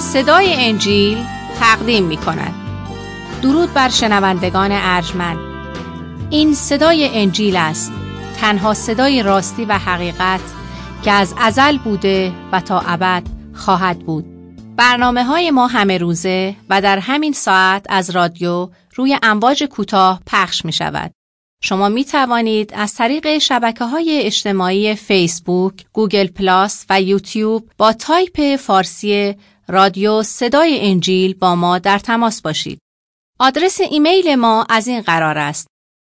صدای انجیل تقدیم می کند. درود بر شنوندگان ارجمند. این صدای انجیل است، تنها صدای راستی و حقیقت که از ازل بوده و تا ابد خواهد بود. برنامه‌های ما همه روزه و در همین ساعت از رادیو روی امواج کوتاه پخش می شود. شما می توانید از طریق شبکه‌های اجتماعی فیسبوک، گوگل پلاس و یوتیوب با تایپ فارسی رادیو صدای انجیل با ما در تماس باشید. آدرس ایمیل ما از این قرار است: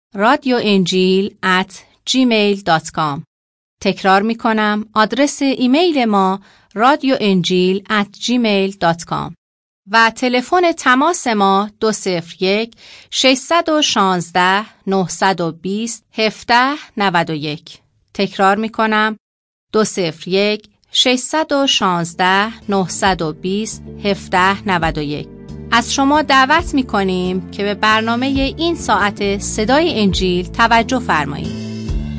radioenjil@gmail.com. تکرار می کنم، آدرس ایمیل ما radioenjil@gmail.com و تلفن تماس ما 201-616-920-1791. تکرار می کنم، 201-616-920-1791. از شما دعوت می کنیم که به برنامه این ساعت صدای انجیل توجه فرمایید.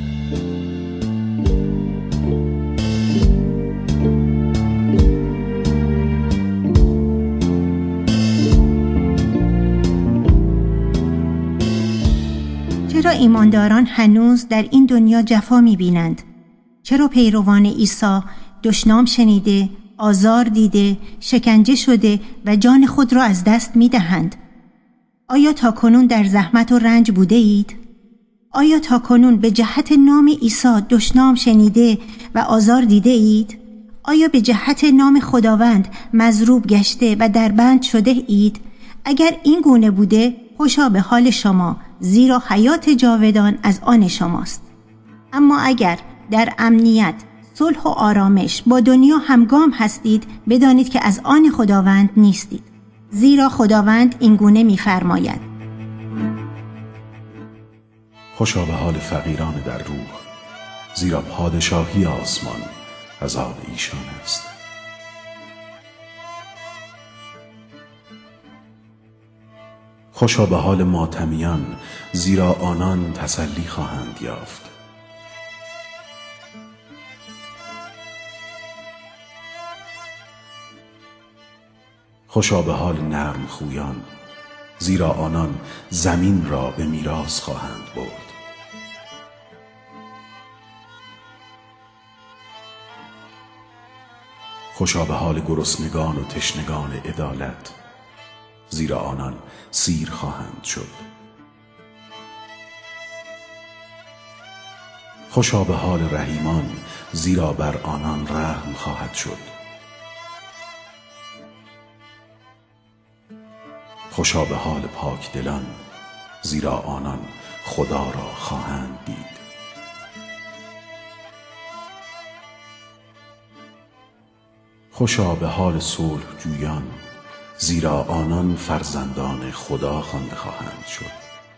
چرا ایمانداران هنوز در این دنیا جفا می‌بینند؟ چرا پیروان عیسی دشنام شنیده، آزار دیده، شکنجه شده و جان خود را از دست می‌دهند؟ آیا تاکنون در زحمت و رنج بوده اید؟ آیا تاکنون به جهت نام عیسی دشنام شنیده و آزار دیده اید؟ آیا به جهت نام خداوند مضروب گشته و در بند شده اید؟ اگر این گونه بوده، خوشا به حال شما، زیرا حیات جاودان از آن شماست. اما اگر در امنیت، صلح و آرامش با دنیا همگام هستید، بدانید که از آن خداوند نیستید. زیرا خداوند این گونه می‌فرماید: خوشا به حال فقیران در روح، زیرا پادشاهی آسمان از آن ایشان است. خوشا به حال ماتمیان، زیرا آنان تسلی خواهند یافت. خوشا به حال نرم خویان، زیرا آنان زمین را به میراث خواهند برد. خوشا به حال گرسنگان و تشنگان عدالت، زیرا آنان سیر خواهند شد. خوشا به حال رحیمان، زیرا بر آنان رحم خواهد شد. خوشا به حال پاکدلان، زیرا آنان خدا را خواهند دید. خوشا به حال صلح جویان، زیرا آنان فرزندان خدا خوانده خواهند شد.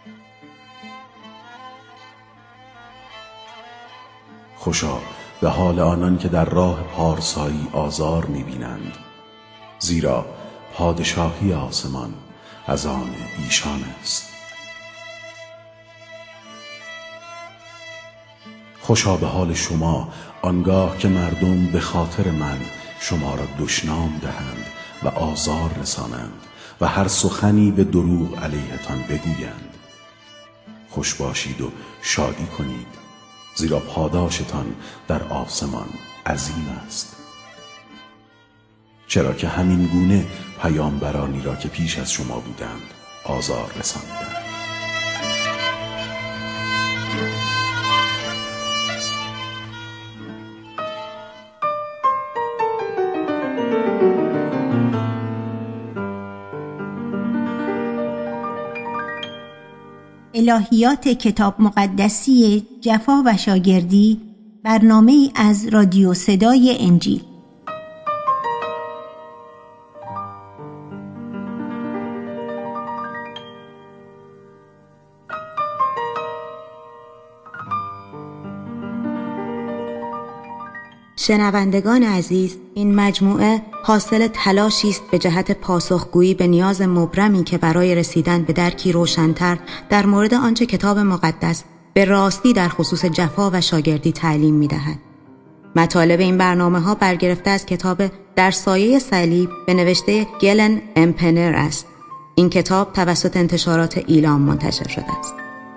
خوشا به حال آنان که در راه پارسایی آزار می‌بینند، زیرا پادشاهی آسمان از آن ایشان است. خوشا به حال شما آنگاه که مردم به خاطر من شما را دشنام دهند و آزار رسانند و هر سخنی به دروغ علیهتان بگویند. خوش باشید و شادی کنید، زیرا پاداشتان در آسمان عظیم است. چرا که همین گونه پیامبرانی را که پیش از شما بودند آزار رساندند. الهیات کتاب مقدسی جفا و شاگردی، برنامه‌ای از رادیو صدای انجیل. شنوندگان عزیز، این مجموعه حاصل تلاشی است به جهت پاسخگویی به نیاز مبرمی که برای رسیدن به درکی روشن‌تر در مورد آنچه کتاب مقدس به راستی در خصوص جفا و شاگردی تعلیم می‌دهد. مطالب این برنامه‌ها برگرفته از کتاب در سایه صلیب به نوشته گلن امپنر است. این کتاب توسط انتشارات ایلام منتشر شده است.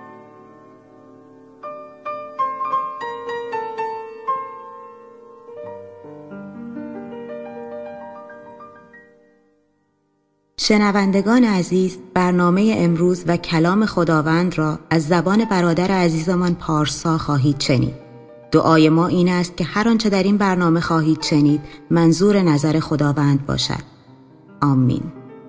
شنوندگان عزیز، برنامه امروز و کلام خداوند را از زبان برادر عزیزمان پارسا خواهید شنید. دعای ما این است که هر آنچه در این برنامه خواهید شنید منظور نظر خداوند باشد. آمین.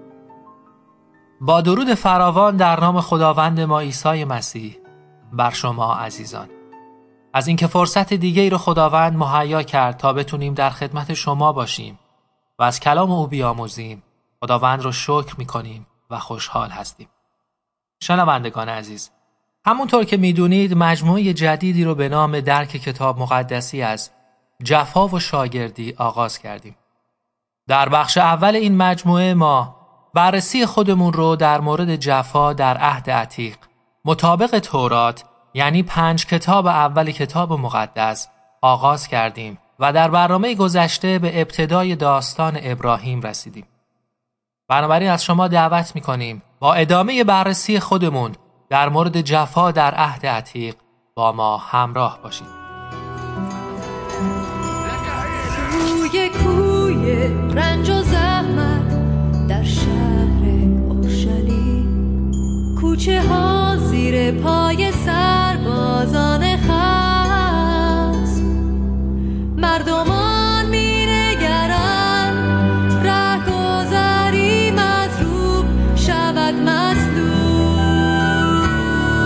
با درود فراوان در نام خداوند ما عیسی مسیح بر شما عزیزان. از اینکه فرصت دیگه‌ای رو خداوند مهیا کرد تا بتونیم در خدمت شما باشیم و از کلام او بیاموزیم، خداوند رو شکر می‌کنیم و خوشحال هستیم. شنوندگان عزیز، همونطور که می‌دونید مجموعه جدیدی رو به نام درک کتاب مقدسی از جفا و شاگردی آغاز کردیم. در بخش اول این مجموعه ما بررسی خودمون رو در مورد جفا در عهد عتیق مطابق تورات، یعنی 5 کتاب اول کتاب مقدس آغاز کردیم و در برنامه گذشته به ابتدای داستان ابراهیم رسیدیم. بنابراین از شما دعوت می‌کنیم با ادامه بررسی خودمون در مورد جفا در عهد عتیق با ما همراه باشید. روی کوی رنج و زحمت در شهر اورشلیم، کوچه ها زیر پای سربازان خصم، مردمان می‌نگرند رهگذری مضروب شود مظلوم،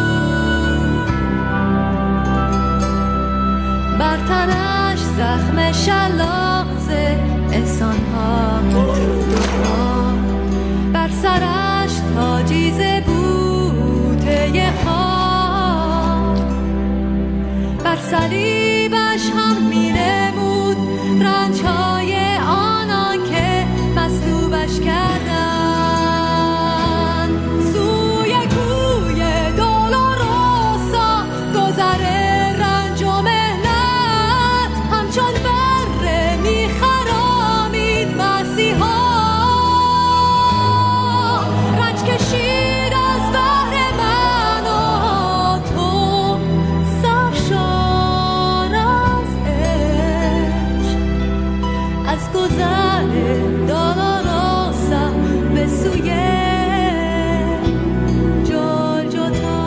بر تنش زخم شلاق ز احسان‌ها وجودها، بر سرش تاجی ز بوته خاک، بر صلیبش هم می‌نمود رنج‌های آنان که مصلوبش کردند. سوی کوی دولوروسا گذر رنج و مهنت، همچون بره می‌خرامید مسیحا، رنج کشید از بهر من و تو، سرشار از عشق، از گذر دولوروسا به سوی جلجتا.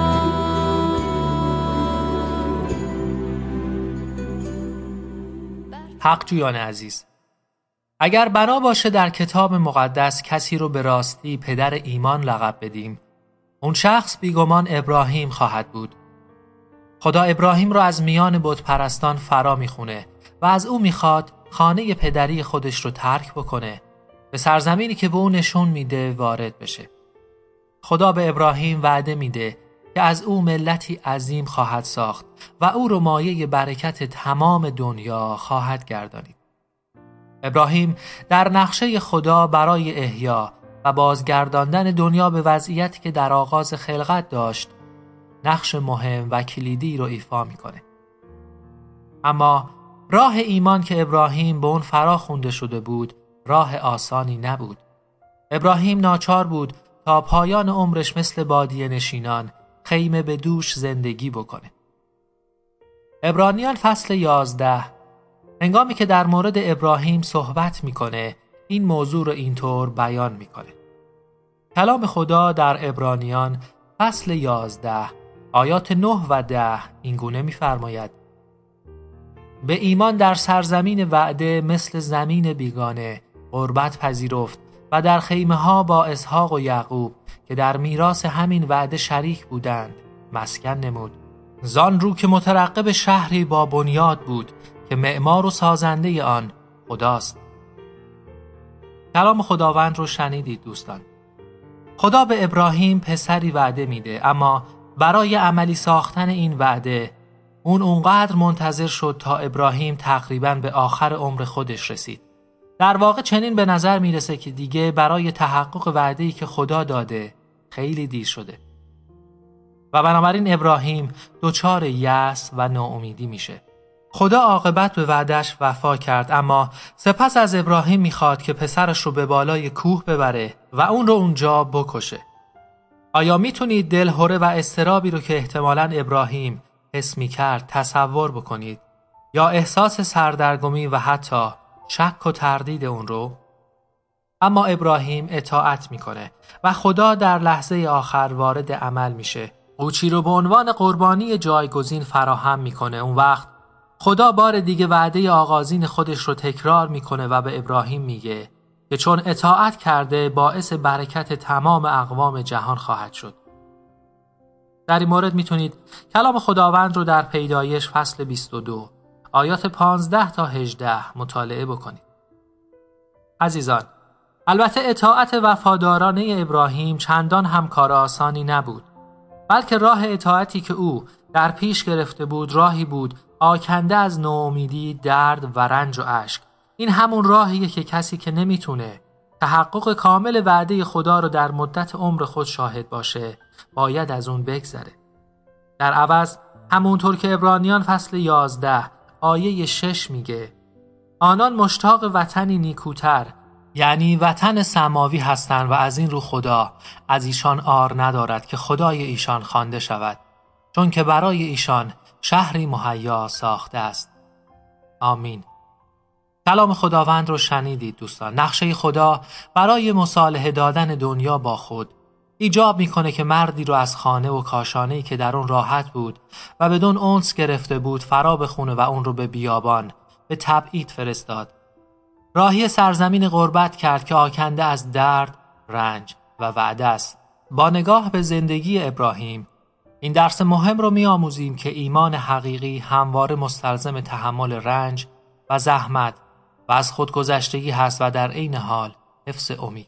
حق جویان عزیز، اگر بنا باشه در کتاب مقدس کسی رو به راستی پدر ایمان لقب بدیم، اون شخص بیگمان ابراهیم خواهد بود. خدا ابراهیم رو از میان بت پرستان فرا میخونه و از او میخواد خانه پدری خودش رو ترک بکنه، به سرزمینی که به او نشون میده وارد بشه. خدا به ابراهیم وعده میده که از او ملتی عظیم خواهد ساخت و او رو مایه برکت تمام دنیا خواهد گردانید. ابراهیم در نقشه خدا برای احیا و بازگرداندن دنیا به وضعیتی که در آغاز خلقت داشت، نقش مهم و کلیدی رو ایفا میکنه. اما راه ایمان که ابراهیم به اون فرا خونده شده بود، راه آسانی نبود. ابراهیم ناچار بود تا پایان عمرش مثل بادیه نشینان خیمه به دوش زندگی بکنه. عبرانیان فصل 11 هنگامی که در مورد ابراهیم صحبت میکنه، این موضوع رو اینطور بیان میکنه. کلام خدا در عبرانیان فصل 11 آیات 9 و 10 اینگونه میفرماید: به ایمان در سرزمین وعده مثل زمین بیگانه غربت پذیرفت و در خیمه ها با اسحاق و یعقوب که در میراث همین وعده شریک بودند مسکن نمود، زان رو که مترقب شهری با بنیاد بود که معمار و سازنده آن خداست. کلام خداوند رو شنیدید دوستان. خدا به ابراهیم پسری وعده میده، اما برای عملی ساختن این وعده اون اونقدر منتظر شد تا ابراهیم تقریباً به آخر عمر خودش رسید. در واقع چنین به نظر میرسه که دیگه برای تحقق وعده‌ای که خدا داده خیلی دیر شده و بنابراین ابراهیم دچار یأس و ناامیدی میشه. خدا عاقبت به وعده‌اش وفا کرد، اما سپس از ابراهیم میخواد که پسرش رو به بالای کوه ببره و اون رو اونجا بکشه. آیا میتونید دلهره و اضطرابی رو که احتمالاً ابراهیم حس میکرد تصور بکنید؟ یا احساس سردرگمی و حتی شک و تردید اون رو؟ اما ابراهیم اطاعت میکنه و خدا در لحظه آخر وارد عمل میشه. قوچی رو به عنوان قربانی جایگزین فراهم میکنه. اون وقت خدا بار دیگه وعده آغازین خودش رو تکرار میکنه و به ابراهیم میگه که چون اطاعت کرده باعث برکت تمام اقوام جهان خواهد شد. در این مورد میتونید کلام خداوند رو در پیدایش فصل 22 آیات 15 تا 18 مطالعه بکنید. عزیزان، البته اطاعت وفادارانه ابراهیم چندان هم کار آسانی نبود، بلکه راه اطاعتی که او در پیش گرفته بود راهی بود آکنده از ناامیدی، درد و رنج و اشک. این همون راهیه که کسی که نمیتونه تحقق کامل وعده خدا رو در مدت عمر خود شاهد باشه باید از اون بگذره. در عوض همونطور که عبرانیان فصل 11 آیه 6 میگه آنان مشتاق وطنی نیکوتر، یعنی وطن سماوی هستند و از این رو خدا از ایشان عار ندارد که خدای ایشان خوانده شود، چون که برای ایشان شهری مهیا ساخته است. آمین. کلام خداوند رو شنیدید دوستان. نقشه خدا برای مصالحه دادن دنیا با خود ایجاب میکنه که مردی رو از خانه و کاشانه‌ای که در اون راحت بود و بدون انس گرفته بود فرا بخونه و اون رو به بیابان به تبعید فرستاد. راهی سرزمین غربت کرد که آکنده از درد، رنج و وعده است. با نگاه به زندگی ابراهیم این درس مهم رو می‌آموزیم که ایمان حقیقی همواره مستلزم تحمل رنج و زحمت و از خودگذشتگی هست و در عین حال حفظ امید.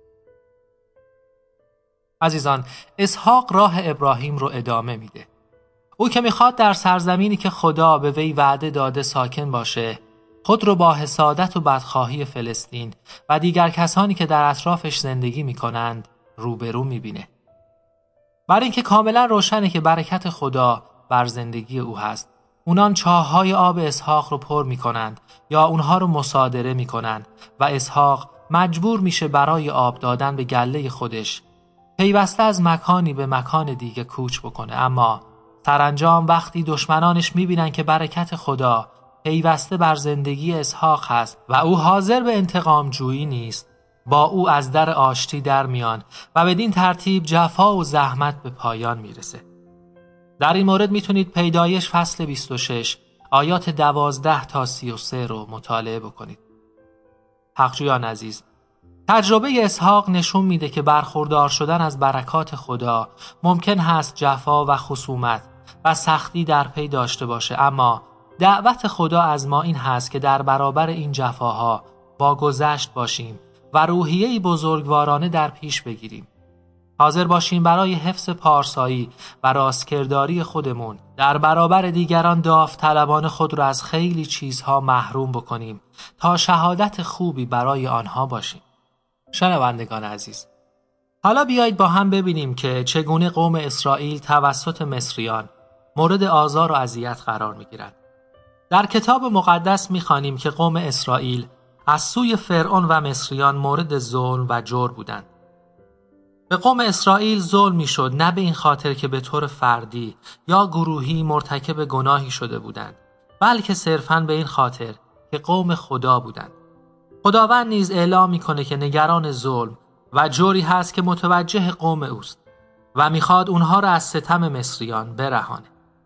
عزیزان، اسحاق راه ابراهیم رو ادامه میده. او که میخواد در سرزمینی که خدا به وی وعده داده ساکن باشه، خود رو با حسادت و بدخواهی فلسطین و دیگر کسانی که در اطرافش زندگی میکنند روبرو میبینه. برای اینکه کاملا روشنه که برکت خدا بر زندگی او هست، اونان چاه‌های آب اسحاق رو پر میکنند یا اونها رو مصادره میکنند و اسحاق مجبور میشه برای آب دادن به گله خودش پیوسته از مکانی به مکان دیگه کوچ بکنه. اما سرانجام وقتی دشمنانش میبینن که برکت خدا پیوسته بر زندگی اسحاق هست و او حاضر به انتقام جویی نیست، با او از در آشتی در میان و بدین ترتیب جفا و زحمت به پایان میرسه. در این مورد میتونید پیدایش فصل 26 آیات 12 تا 33 رو مطالعه بکنید. حقجویان عزیز، تجربه اسحاق نشون میده که برخوردار شدن از برکات خدا ممکن هست جفا و خصومت و سختی در پی داشته باشه، اما دعوت خدا از ما این هست که در برابر این جفاها با گذشت باشیم و روحیه‌ای بزرگوارانه در پیش بگیریم. حاضر باشیم برای حفظ پارسایی و راستکرداری خودمون در برابر دیگران داوطلبانه خود را از خیلی چیزها محروم بکنیم تا شهادت خوبی برای آنها باشیم. شنوندگان عزیز، حالا بیایید با هم ببینیم که چگونه قوم اسرائیل توسط مصریان مورد آزار و اذیت قرار می‌گیرند. در کتاب مقدس می‌خوانیم که قوم اسرائیل از سوی فرعون و مصریان مورد ظلم و جور بودند. به قوم اسرائیل ظلم می‌شد نه به این خاطر که به طور فردی یا گروهی مرتکب گناهی شده بودند، بلکه صرفاً به این خاطر که قوم خدا بودند. خداوند نیز اعلام می‌کنه که نگران ظلم و جوری هست که متوجه قوم اوست و می‌خواد اونها را از ستم مصریان برهانه.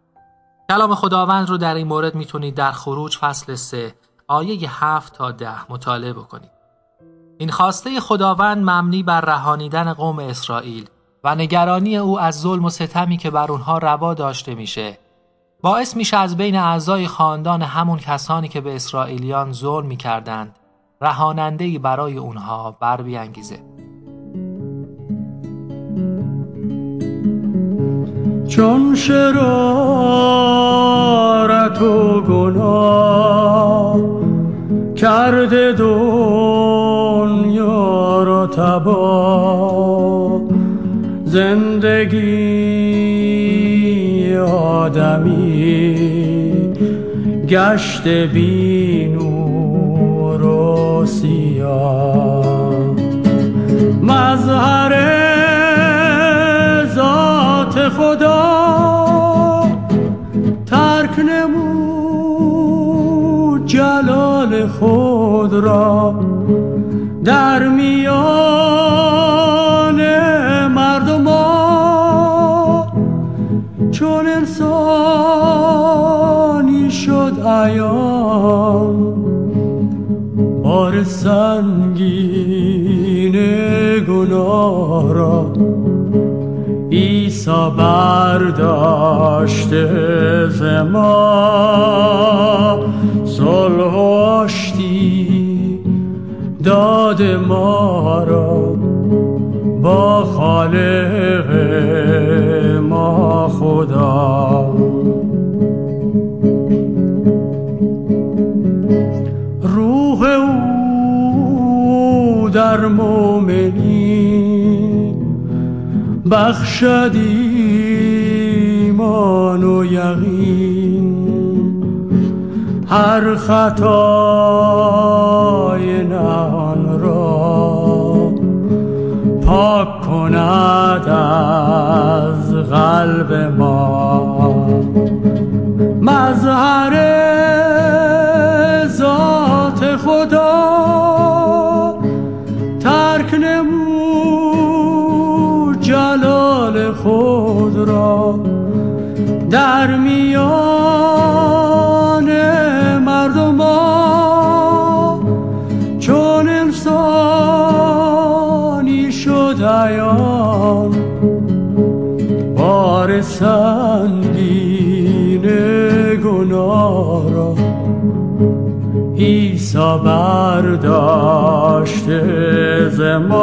کلام خداوند رو در این مورد میتونید در خروج فصل 3 آیه 7 تا 10 مطالعه بکنید. این خواسته خداوند مبنی بر رهانیدن قوم اسرائیل و نگرانی او از ظلم و ستمی که بر اونها روا داشته میشه باعث میشه از بین اعضای خاندان همون کسانی که به اسرائیلیان ظلم میکردند رهاننده‌ای برای اونها بر بیانگیزه. چون شرارت و گناه کرده دنیا را تباه، زندگی آدمی گشته بی نور و سیاه. مظهر ذات خدا ترک نمود جلال خود را، در میان مردم چون انسانی شد عیان. بار سنگین گناه را عیسی برداشته ز ما، صلح و آشتی داد ما را با خالق ما خدا. روح او در مومنی بخشد ایمان و یقین، هر خطای نهان را پاک کند از قلب ما. مظهر ذات خدا ترک نمود جلال خود را، در میان مردم چون انسانی شد عیان. بار سنگین گناه را عیسی برداشته ز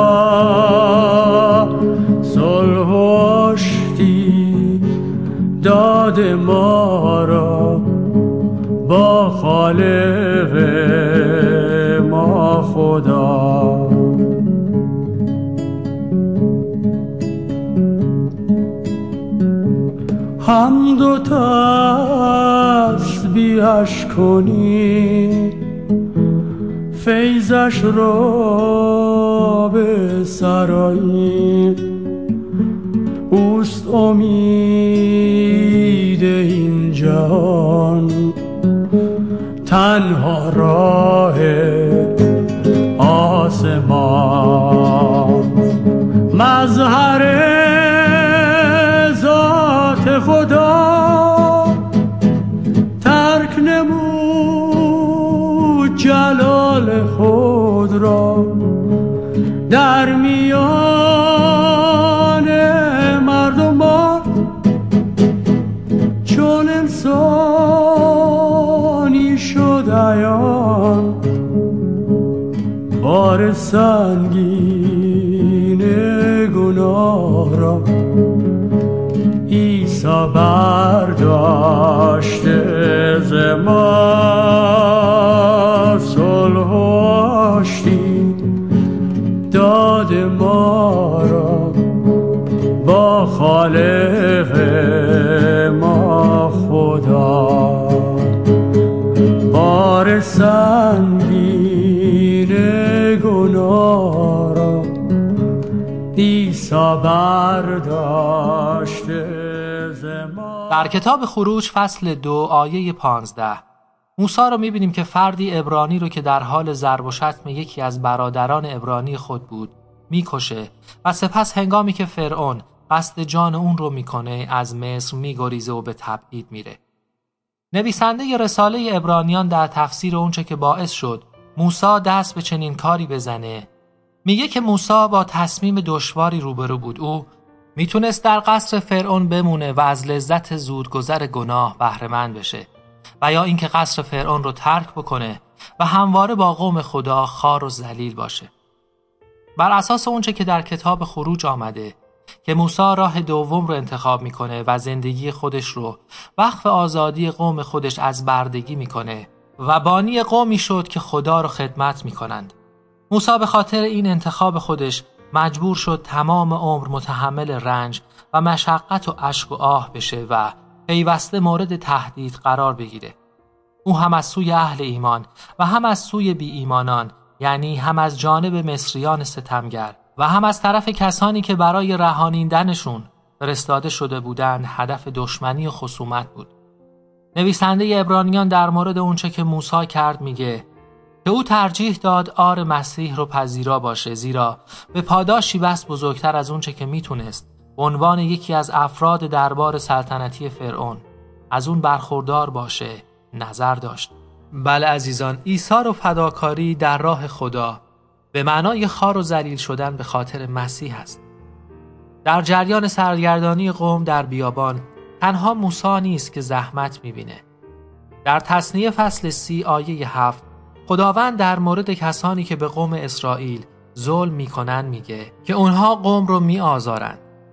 ما، صلح و آشتی داد ما را با خالق ما خدا. حمد و تسبیحش کنی، فیضش را به سرایی. اوست امید این جهان، تنها راه آسمان. مظهر ذات خدا ترک نمود جلال خود را، در میان مردم چون انسانی شد عیان. بار سنگین گناه را عیسی برداشته ز ما، صلح و آشتی داد ما را با خالق ما خدا. بار سنگین گناه را عیسی برداشته ز ما. در کتاب خروج فصل 2 آیه 15 موسی رو می‌بینیم که فردی عبرانی رو که در حال ضرب و شتم یکی از برادران عبرانی خود بود میکشه و سپس هنگامی که فرعون قصد جان اون رو میکنه از مصر میگریزه و به تبعید میره. نویسنده رساله عبرانیان در تفسیر اونچه که باعث شد موسی دست به چنین کاری بزنه میگه که موسی با تصمیم دشواری روبرو بود. او میتونست در قصر فرعون بمونه و از لذت زودگذر گناه بهره مند بشه و یا اینکه قصر فرعون رو ترک بکنه و همواره با قوم خدا خوار و ذلیل باشه. بر اساس اونچه که در کتاب خروج آمده که موسی راه دوم رو انتخاب میکنه و زندگی خودش رو وقف آزادی قوم خودش از بردگی میکنه و بانی قومی شد که خدا رو خدمت میکنند. موسی به خاطر این انتخاب خودش مجبور شد تمام عمر متحمل رنج و مشقت و اشک و آه بشه و پیوسته مورد تهدید قرار بگیره. او هم از سوی اهل ایمان و هم از سوی بی ایمانان، یعنی هم از جانب مصریان ستمگر و هم از طرف کسانی که برای رهانیدنشون فرستاده شده بودند هدف دشمنی و خصومت بود. نویسنده عبرانیان در مورد اونچه که موسی کرد میگه که او ترجیح داد عار مسیح رو پذیرا باشه، زیرا به پاداشی بس بزرگتر از اونچه که میتونست به عنوان یکی از افراد دربار سلطنتی فرعون از اون برخوردار باشه نظر داشت. بله عزیزان، ایثار و فداکاری در راه خدا به معنای خوار و ذلیل شدن به خاطر مسیح است. در جریان سرگردانی قوم در بیابان تنها موسی نیست که زحمت میبینه. در تثنیه فصل 30 آیه 7 خداوند در مورد کسانی که به قوم اسرائیل ظلم میکنن میگه که اونها قوم رو میآزارن.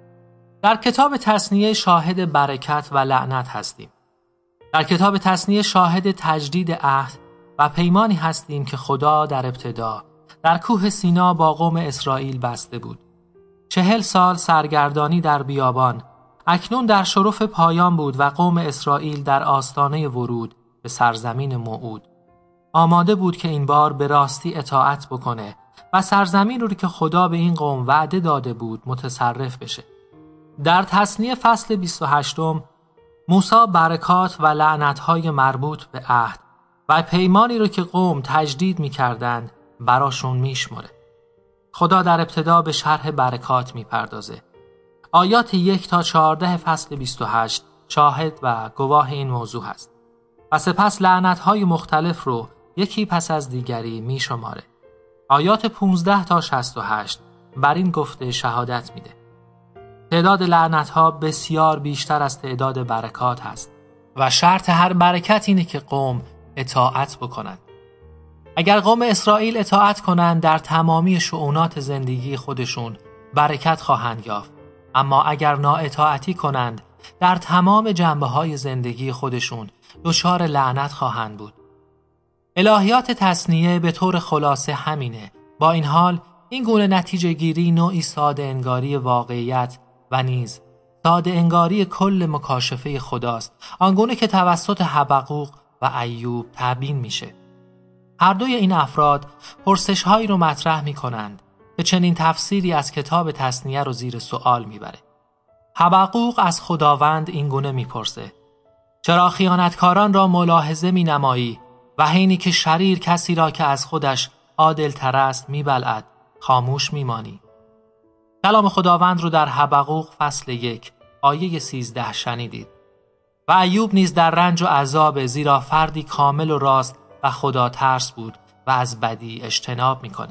در کتاب تثنیه شاهد برکت و لعنت هستیم. در کتاب تثنیه شاهد تجدید عهد و پیمانی هستیم که خدا در ابتدا در کوه سینا با قوم اسرائیل بسته بود. 40 سال سرگردانی در بیابان اکنون در شرف پایان بود و قوم اسرائیل در آستانه ورود به سرزمین موعود آماده بود که این بار به راستی اطاعت بکنه و سرزمین رو که خدا به این قوم وعده داده بود متصرف بشه. در تثنیه فصل 28 موسی برکات و لعنت‌های مربوط به عهد و پیمانی رو که قوم تجدید می‌کردند براشون میشمره. خدا در ابتدا به شرح برکات میپردازه. آیات 1 تا 14 فصل 28 شاهد و گواه این موضوع هست و سپس لعنت‌های مختلف رو یکی پس از دیگری میشماره. آیات 15 تا 68 بر این گفته شهادت میده. تعداد لعنت‌ها بسیار بیشتر از تعداد برکات هست و شرط هر برکت اینه که قوم اطاعت بکنند. اگر قوم اسرائیل اطاعت کنند در تمامی شؤونات زندگی خودشون برکت خواهند یافت، اما اگر نااطاعتی کنند در تمام جنبه‌های زندگی خودشون دچار لعنت خواهند بود. الهیات تثنیه به طور خلاصه همینه. با این حال این گونه نتیجه گیری نوعی ساده انگاری واقعیت و نیز ساده انگاری کل مکاشفه خداست، آنگونه که توسط حبقوق و ایوب تبیین میشه. هر دوی این افراد پرسش‌هایی رو مطرح می‌کنند که چنین تفسیری از کتاب تثنیه رو زیر سوال میبره. حبقوق از خداوند این گونه میپرسه: چرا خیانتکاران را ملاحظه مینمایی و حینی که شریر کسی را که از خودش عادل تر است میبلعد خاموش میمانی؟ کلام خداوند رو در حبقوق فصل 1 آیه 13 شنیدید. و ایوب نیز در رنج و عذاب، زیرا فردی کامل و راست و خدا ترس بود و از بدی اجتناب میکنه.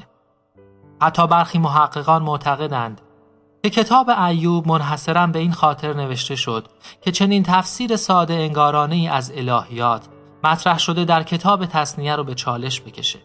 حتی برخی محققان معتقدند که کتاب ایوب منحصراً به این خاطر نوشته شد که چنین تفسیر ساده انگارانه‌ای از الهیات مطرح شده در کتاب تثنیه رو به چالش بکشه.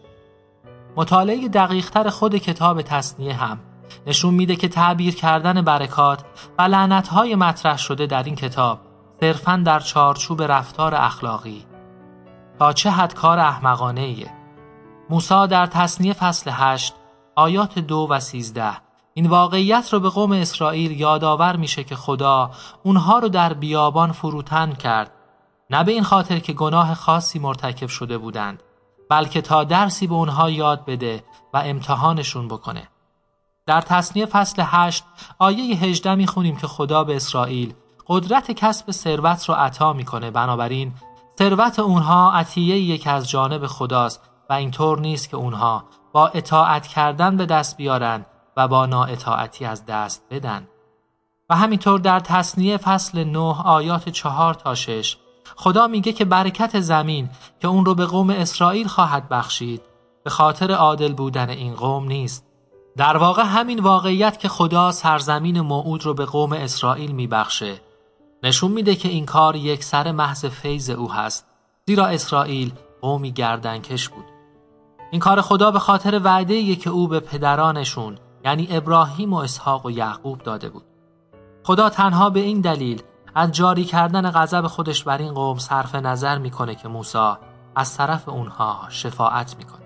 مطالعه دقیق‌تر خود کتاب تثنیه هم نشون میده که تعبیر کردن برکات و لعنت‌های مطرح شده در این کتاب صرفاً در چارچوب رفتار اخلاقی تا چه حد کار احمقانه‌ایه. موسی در تثنیه فصل 8 آیات 2 و 13 این واقعیت رو به قوم اسرائیل یادآور میشه که خدا اونها رو در بیابان فروتن کرد، نه به این خاطر که گناه خاصی مرتکب شده بودند، بلکه تا درسی به اونها یاد بده و امتحانشون بکنه. در تثنیه فصل 8 آیه 18 میخونیم که خدا به اسرائیل قدرت کسب ثروت رو عطا میکنه، بنابراین ثروت اونها عطیه‌ای که از جانب خداست و اینطور نیست که اونها با اطاعت کردن به دست بیارن و با نااطاعتی از دست بدن. و همینطور در تثنیه فصل 9 آیات 4 تا 6 خدا میگه که برکت زمین که اون رو به قوم اسرائیل خواهد بخشید به خاطر عادل بودن این قوم نیست. در واقع همین واقعیت که خدا سرزمین موعود رو به قوم اسرائیل میبخشه نشون میده که این کار یک سر محض فیض او هست، زیرا اسرائیل قومی گردنکش بود. این کار خدا به خاطر وعده‌ای که او به پدرانشون یعنی ابراهیم و اسحاق و یعقوب داده بود. خدا تنها به این دلیل از جاری کردن غضب خودش بر این قوم صرف نظر میکنه که موسی از طرف اونها شفاعت میکنه.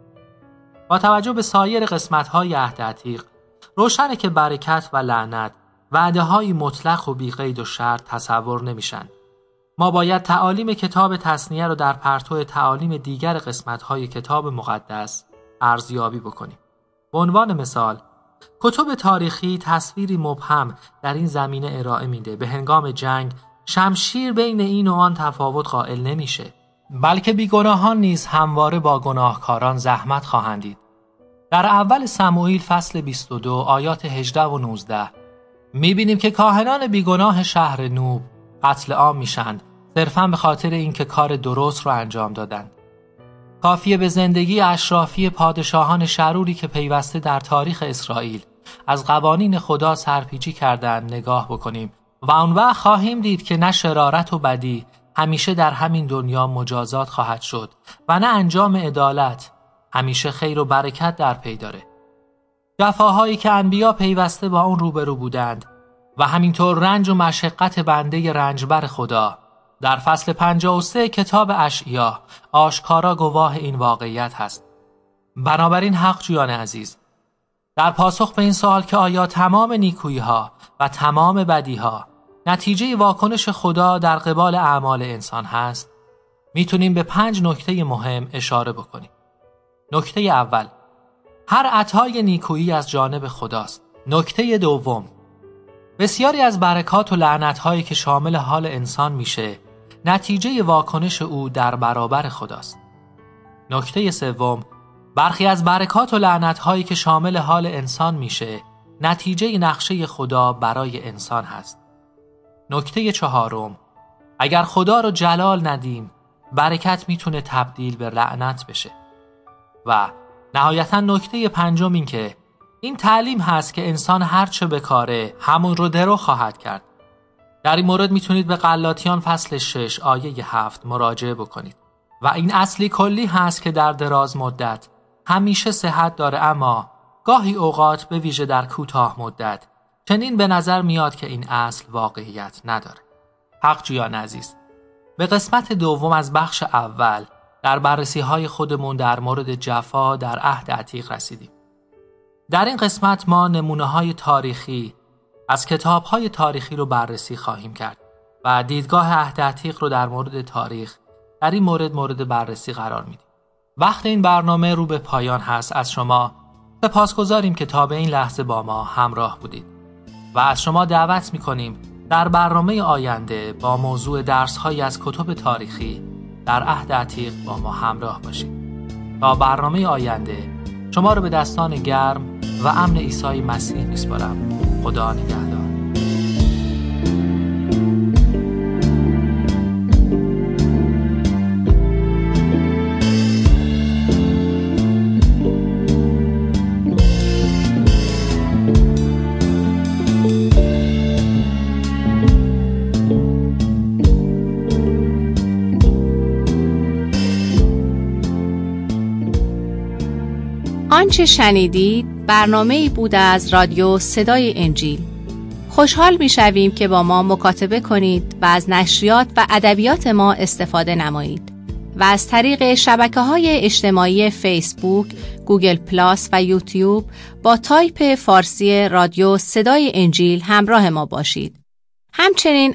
با توجه به سایر قسمت‌های عهد عتیق روشنه که برکت و لعنت وعده‌های مطلق و بی‌قید و شرط تصور نمیشن. ما باید تعالیم کتاب تثنیه رو در پرتو تعالیم دیگر قسمت‌های کتاب مقدس ارزیابی بکنیم. به عنوان مثال، کتب تاریخی تصویری مبهم در این زمینه ارائه میده. به هنگام جنگ شمشیر بین این و آن تفاوت قائل نمیشه، بلکه بیگناهان نیز همواره با گناهکاران زحمت خواهند دید. در اول سموئیل فصل 22 آیات 18 و 19 میبینیم که کاهنان بیگناه شهر نوب قتل عام میشن صرفاً به خاطر اینکه کار درست رو انجام دادن. کافیه به زندگی اشرافی پادشاهان شروری که پیوسته در تاریخ اسرائیل از قوانین خدا سرپیچی کردن نگاه بکنیم و اون وقت خواهیم دید که نه شرارت و بدی همیشه در همین دنیا مجازات خواهد شد و نه انجام عدالت همیشه خیر و برکت در پی داره. جفاهایی که انبیا پیوسته با اون روبرو بودند و همینطور رنج و مشقت بنده رنجبر خدا در فصل 53 کتاب اشعیا آشکارا گواه این واقعیت هست. بنابراین حقجویان عزیز، در پاسخ به این سوال که آیا تمام نیکویی‌ها و تمام بدی‌ها نتیجه واکنش خدا در قبال اعمال انسان هست، میتونیم به 5 نکته مهم اشاره بکنیم. نکته اول، هر عطای نیکویی از جانب خداست. نکته دوم، بسیاری از برکات و لعنت‌هایی که شامل حال انسان میشه نتیجه واکنش او در برابر خداست. نکته سوم، برخی از برکات و لعنت‌هایی که شامل حال انسان میشه نتیجه نقشه خدا برای انسان هست. نکته چهارم، اگر خدا رو جلال ندیم برکت میتونه تبدیل به لعنت بشه. و نهایتاً نکته پنجم این که این تعلیم هست که انسان هرچه بکاره همون رو درو خواهد کرد. در این مورد میتونید به غلاطیان فصل 6 آیه 7 مراجعه بکنید و این اصلی کلی هست که در دراز مدت همیشه صحت داره، اما گاهی اوقات به ویژه در کوتاه مدت چنین به نظر میاد که این اصل واقعیت نداره. حقجویان عزیز، به قسمت دوم از بخش اول در بررسی‌های خودمون در مورد جفا در عهد عتیق رسیدیم. در این قسمت ما نمونه‌های تاریخی از کتاب‌های تاریخی رو بررسی خواهیم کرد و دیدگاه عهد عتیق رو در مورد تاریخ در این مورد بررسی قرار میدیم. وقت این برنامه رو به پایان هست. از شما سپاسگزاریم که تا به این لحظه با ما همراه بودید و از شما دعوت می‌کنیم در برنامه آینده با موضوع درس‌هایی از کتب تاریخی در عهد عتیق با ما همراه باشید. تا برنامه آینده شما رو به دستان گرم و امن عیسی مسیح میسپارم. خدا نگهدار. آنچه شنیدید برنامه‌ای بود از رادیو صدای انجیل. خوشحال می‌شویم که با ما مکاتبه کنید و از نشریات و ادبیات ما استفاده نمایید و از طریق شبکه‌های اجتماعی فیسبوک، گوگل پلاس و یوتیوب با تایپ فارسی رادیو صدای انجیل همراه ما باشید. همچنین